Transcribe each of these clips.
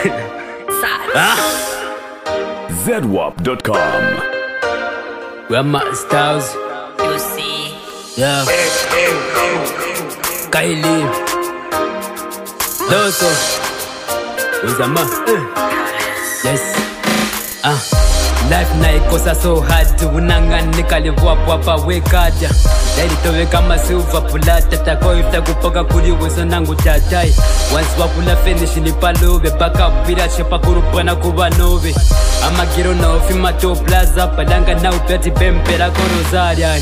ZWAP.com. Grandma Styles. You see? Yeah. Kylie. Loco. Uzama. Yes. Life na ikosa so hard. Unanganika liwapwapa wekaja. Lady towe kama silver pulata. Tako ifta kupoka kuri weso nangu tatai. Once wapula finish ni palove. Baka upira shepa kurupana kuba nove. Ama giro na ofima to plaza. Padanga na upeti pempera korozaria.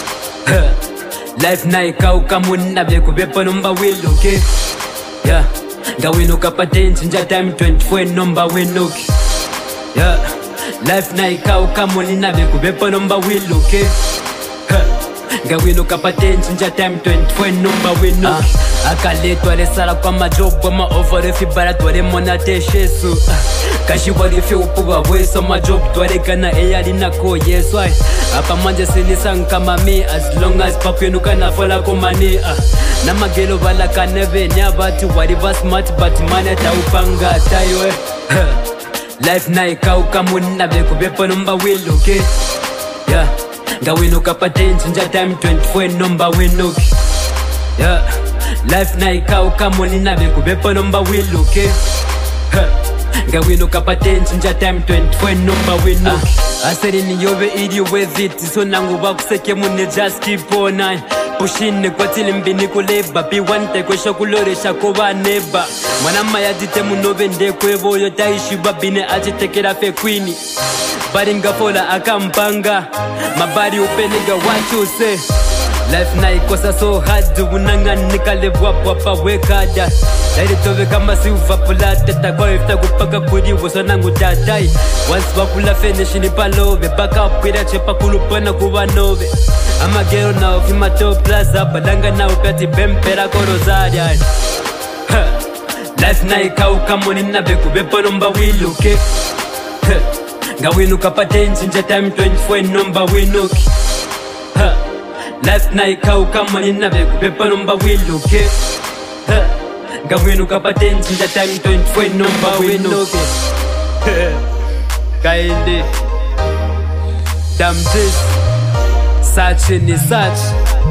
Life na ikauka muna beku bepo numba wiluke. Yeah. Gawinuka patenchi nja time 24 numba winuki. Yeah. Life na ikauka muna beku bepo numba wiluke. Gawinuka patenchi nja time 24 numba winuki. Akaletwa resala kwa majob kwa maofare fibara tware mona teshesu. Kashi warife upuwa weso majob tware kana eyali na ko yesu. Apa manje sinisan kama me as long as papu yenuka na fola kumani. Na magelo bala kaneve nyabati wariva smart but mane taupanga taiwe. Life na ikauka muna beku bepo numba wiluke. Yeah. Gawinuka patenchi nja time 24 numba winuki. Yeah. Life na ikauka muna beku bepo numba wiluke. Gawinuka patenchi nja time 24 numba winuki. Aseri ni yobe ili with it. So nangu wakuseke mune just keep on. Pushine kwa tilimbini kuleba. P1 kwesha kuloresha kuwa neba. Mwanama ya dite munobe ndekwevo. Yotaishi babine achitekera fe queenie. Bari ngafola akampanga. Mabari upeniga what you say. Life na ikosa so hard. Unanganika liwapwapa wekada. Laidi towe kama silver pulata. Takwa ifta kupaka kuri weso nangu tatai. Once wakula finish ni palove. Baka upira chepa kulupana kuwa nove. Ama gero na ofima to plaza. Badanga na upeti pempera korozaria. Life na ikauka muna beku bepo numba wiluke. Gawinuka patenchi nja time 24 numba winuki. Life na ikauka muna beku bepo numba wiluke. Gawinuka patenchi nja time 24 numba winuki. Kylie. Damn this. Such ni such.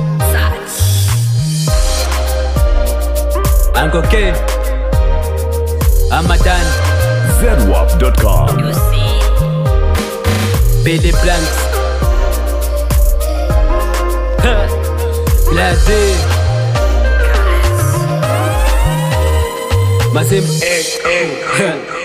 Uncle K. Amadan. ZWAP.com. You see? Billy Blanks. Blade. Masim.